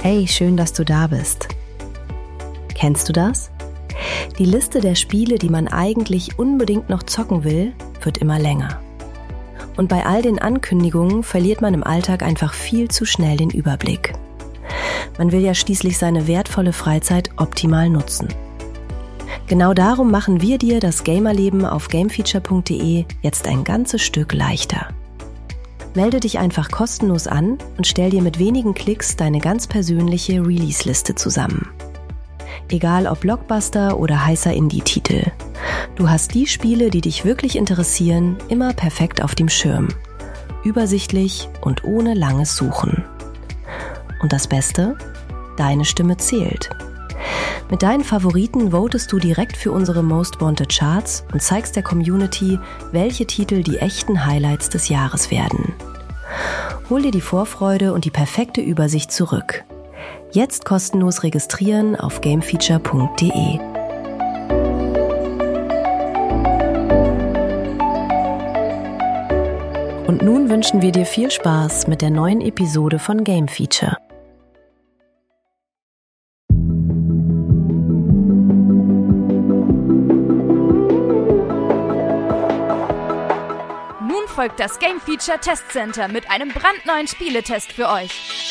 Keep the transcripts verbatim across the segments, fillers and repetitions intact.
Hey, schön, dass du da bist. Kennst du das? Die Liste der Spiele, die man eigentlich unbedingt noch zocken will, wird immer länger. Und bei all den Ankündigungen verliert man im Alltag einfach viel zu schnell den Überblick. Man will ja schließlich seine wertvolle Freizeit optimal nutzen. Genau darum machen wir dir das Gamerleben auf gamefeature punkt de jetzt ein ganzes Stück leichter. Melde dich einfach kostenlos an und stell dir mit wenigen Klicks deine ganz persönliche Release-Liste zusammen. Egal ob Blockbuster oder heißer Indie-Titel. Du hast die Spiele, die dich wirklich interessieren, immer perfekt auf dem Schirm. Übersichtlich und ohne langes Suchen. Und das Beste? Deine Stimme zählt. Mit deinen Favoriten votest du direkt für unsere Most Wanted Charts und zeigst der Community, welche Titel die echten Highlights des Jahres werden. Hol dir die Vorfreude und die perfekte Übersicht zurück. Jetzt kostenlos registrieren auf gamefeature punkt de. Und nun wünschen wir dir viel Spaß mit der neuen Episode von Game Feature. Nun folgt das Game Feature Test Center mit einem brandneuen Spieletest für euch.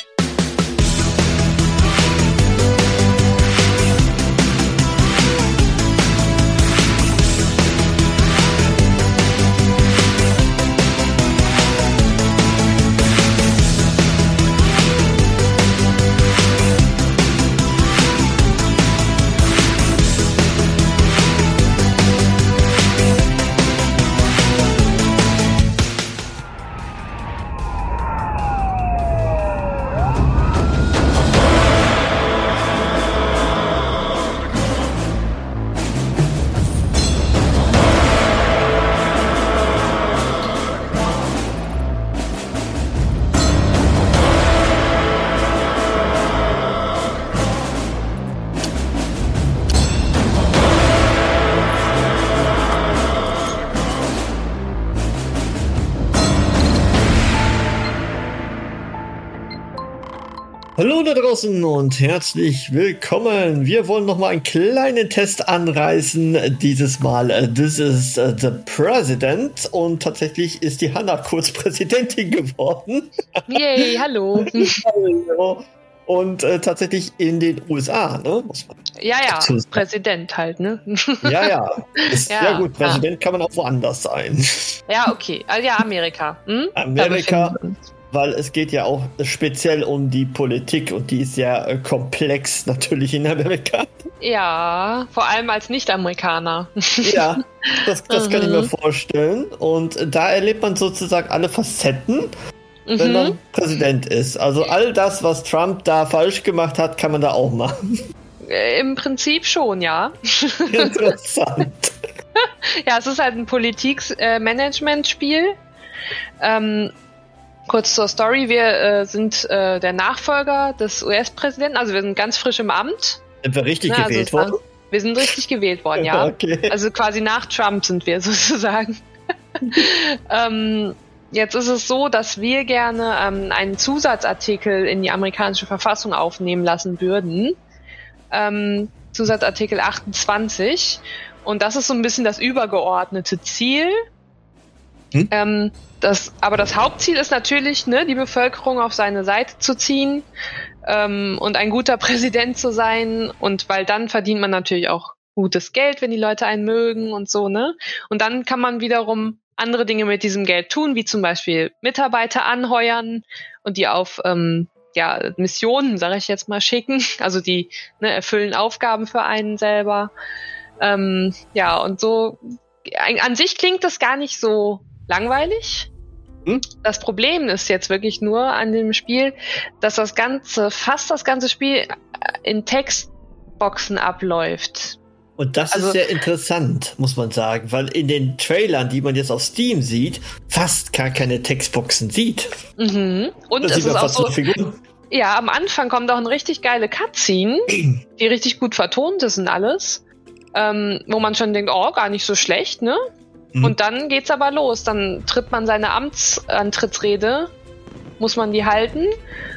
Hallo da draußen und herzlich willkommen. Wir wollen noch mal einen kleinen Test anreißen. Dieses Mal, uh, this is uh, the President. Und tatsächlich ist die Hannah kurz Präsidentin geworden. Yay, hallo. Hallo. Und äh, tatsächlich in den U S A, ne? Muss man ja, ja, Präsident halt, ne? Ja, ja. Ist, ja, ja gut, Präsident ja. Kann man auch woanders sein. Ja, okay. Also ja, Amerika. Hm? Amerika. Weil es geht ja auch speziell um die Politik und die ist ja äh, komplex natürlich in Amerika. Ja, vor allem als Nicht-Amerikaner. Ja, das, das kann ich mir vorstellen. Und da erlebt man sozusagen alle Facetten, mhm. wenn man Präsident ist. Also all das, was Trump da falsch gemacht hat, kann man da auch machen. Im Prinzip schon, ja. Interessant. Ja, es ist halt ein Politik-Management-Spiel. Ähm, Kurz zur Story, wir äh, sind äh, der Nachfolger des U S-Präsidenten, also wir sind ganz frisch im Amt. Sind wir richtig Na, gewählt also worden? Wir sind richtig gewählt worden, ja. Okay. Also quasi nach Trump sind wir sozusagen. ähm, jetzt ist es so, dass wir gerne ähm, einen Zusatzartikel in die amerikanische Verfassung aufnehmen lassen würden. Ähm, Zusatzartikel achtundzwanzig. Und das ist so ein bisschen das übergeordnete Ziel. Hm? Ähm, Das, aber das Hauptziel ist natürlich, ne, die Bevölkerung auf seine Seite zu ziehen ähm, und ein guter Präsident zu sein. Und weil dann verdient man natürlich auch gutes Geld, wenn die Leute einen mögen und so, ne? Und dann kann man wiederum andere Dinge mit diesem Geld tun, wie zum Beispiel Mitarbeiter anheuern und die auf ähm, ja, Missionen, sage ich jetzt mal, schicken. Also die ne, erfüllen Aufgaben für einen selber. Ähm, ja, und so an sich klingt das gar nicht so langweilig. Hm? Das Problem ist jetzt wirklich nur an dem Spiel, dass das ganze, fast das ganze Spiel in Textboxen abläuft. Und das also, ist sehr interessant, muss man sagen, weil in den Trailern, die man jetzt auf Steam sieht, fast gar keine Textboxen sieht. Mhm. Und es ist auch so, ja, am Anfang kommt auch eine richtig geile Cutscene, die richtig gut vertont ist und alles, ähm, wo man schon denkt, oh, gar nicht so schlecht, ne? Mhm. Und dann geht's aber los, dann tritt man seine Amtsantrittsrede, muss man die halten.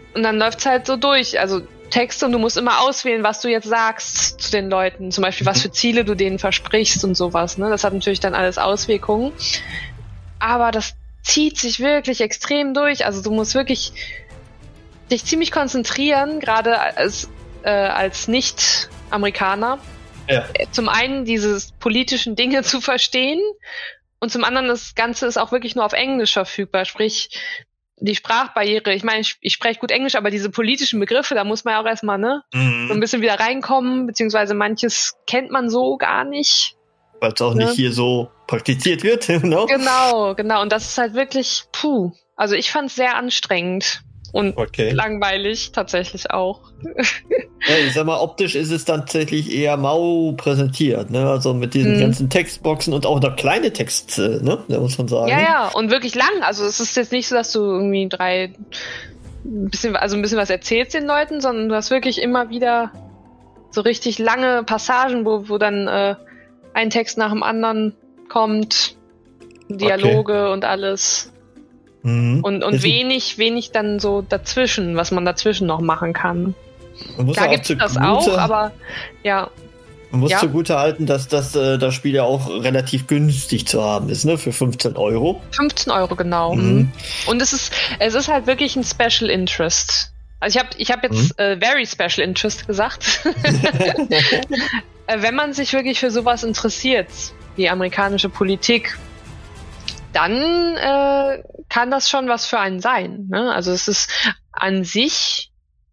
und dann läuft's halt so durch. Also Texte und du musst immer auswählen, was du jetzt sagst zu den Leuten. Zum Beispiel, was für Ziele du denen versprichst und sowas. Ne? Das hat natürlich dann alles Auswirkungen. Aber das zieht sich wirklich extrem durch. Also du musst wirklich dich ziemlich konzentrieren, gerade als, äh, als Nicht-Amerikaner. Ja. Zum einen diese politischen Dinge zu verstehen und zum anderen das Ganze ist auch wirklich nur auf Englisch verfügbar. Sprich, die Sprachbarriere, ich meine, ich, ich spreche gut Englisch, aber diese politischen Begriffe, da muss man ja auch erstmal ne, Mhm. so ein bisschen wieder reinkommen, beziehungsweise manches kennt man so gar nicht. Weil es auch Ne? nicht hier so praktiziert wird, genau. Genau, genau. Und das ist halt wirklich, puh. Also ich fand es sehr anstrengend und Okay. langweilig tatsächlich auch. Ja, ich sag mal, optisch ist es dann tatsächlich eher mau präsentiert, ne? Also mit diesen Mhm. ganzen Textboxen und auch noch kleine Texte, ne? Da muss man sagen. Ja, ja, und wirklich lang. Also es ist jetzt nicht so, dass du irgendwie drei, ein bisschen, also ein bisschen was erzählst den Leuten, sondern du hast wirklich immer wieder so richtig lange Passagen, wo, wo dann äh, ein Text nach dem anderen kommt, Dialoge und alles. Mhm. Und, und Ist- wenig, wenig dann so dazwischen, was man dazwischen noch machen kann. man muss Klar ja auch gibt's das zugute- auch, aber ja, Man muss ja. zugute halten, dass das, äh, das Spiel ja auch relativ günstig zu haben ist, ne? Für fünfzehn Euro. fünfzehn Euro genau. Mhm. Und es ist, es ist halt wirklich ein Special Interest. Also ich habe ich hab jetzt Mhm. äh, very Special Interest gesagt. Äh, Wenn man sich wirklich für sowas interessiert, die amerikanische Politik, dann äh, kann das schon was für einen sein. Ne? Also es ist an sich,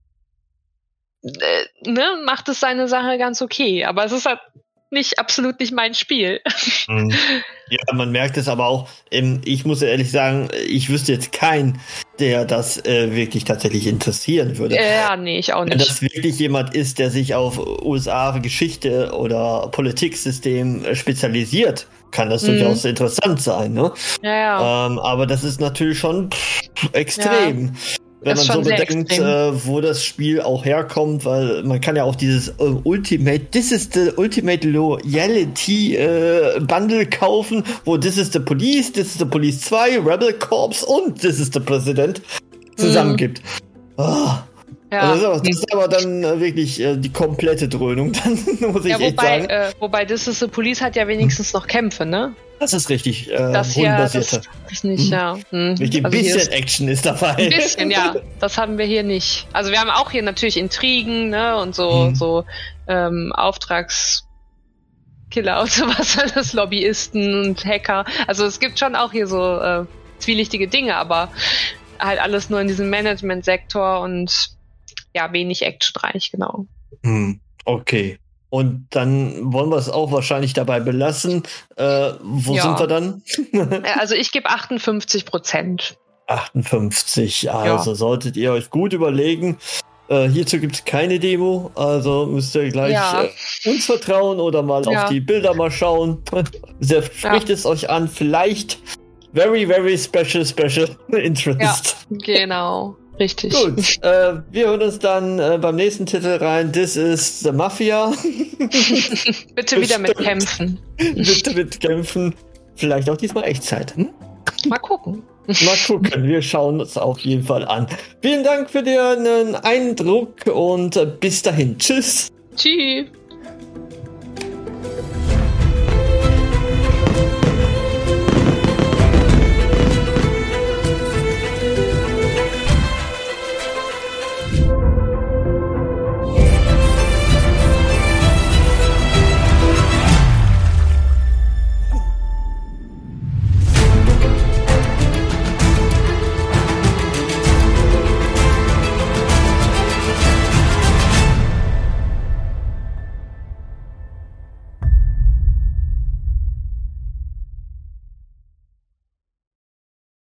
äh, ne, macht es seine Sache ganz okay. Aber es ist halt nicht absolut nicht mein Spiel. Mhm. Ja, man merkt es aber auch, ähm, ich muss ehrlich sagen, ich wüsste jetzt keinen, der das äh, wirklich tatsächlich interessieren würde. Ja, nee, ich auch Wenn nicht. das wirklich jemand ist, der sich auf U S A-Geschichte oder Politiksystem äh, spezialisiert, kann das Mhm. durchaus interessant sein, ne? Ja, ja. Ähm, aber das ist natürlich schon pff, extrem. Wenn ist man so schon sehr bedenkt, extrem. äh, wo das Spiel auch herkommt, weil man kann ja auch dieses äh, Ultimate, this is the Ultimate Loyalty äh, Bundle kaufen, wo this is the Police, this is the Police zwei, Rebel Corps und this is the President zusammen gibt. Ah. Ja. Also das, ist aber, das ist aber dann äh, wirklich äh, die komplette Dröhnung, dann muss ich Ja, echt wobei, sagen. äh, wobei This is the Police hat ja wenigstens noch Kämpfe, ne? Das ist richtig. Äh, Das hier, das rundenbasierte. ist nicht, Mhm. ja. Hm. Richtig, ein Also hier bisschen ist Action ist dabei. ein bisschen, ja. Das haben wir hier nicht. Also wir haben auch hier natürlich Intrigen, ne? Und so, Mhm. so ähm, Auftragskiller und sowas, alles Lobbyisten und Hacker. Also es gibt schon auch hier so äh, zwielichtige Dinge, aber halt alles nur in diesem Management-Sektor und ja, wenig actionreich, genau. Hm, okay. Und dann wollen wir es auch wahrscheinlich dabei belassen. Äh, wo Ja. sind wir dann? Äh, Also ich gebe achtundfünfzig Prozent. achtundfünfzig. Also solltet ihr euch gut überlegen. Äh, hierzu gibt es keine Demo, also müsst ihr gleich Ja. äh, uns vertrauen oder mal Ja. auf die Bilder mal schauen. Sehr spricht es euch an. Vielleicht very, very special, special interest. Genau, richtig. Gut, äh, wir hören uns dann äh, beim nächsten Titel rein. This is the Mafia. Bitte wieder mit Bestimmt. kämpfen. Bitte mit kämpfen. Vielleicht auch diesmal Echtzeit. Hm? Mal gucken. Mal gucken, wir schauen uns auf jeden Fall an. Vielen Dank für den Eindruck und äh, bis dahin. Tschüss. Tschüss.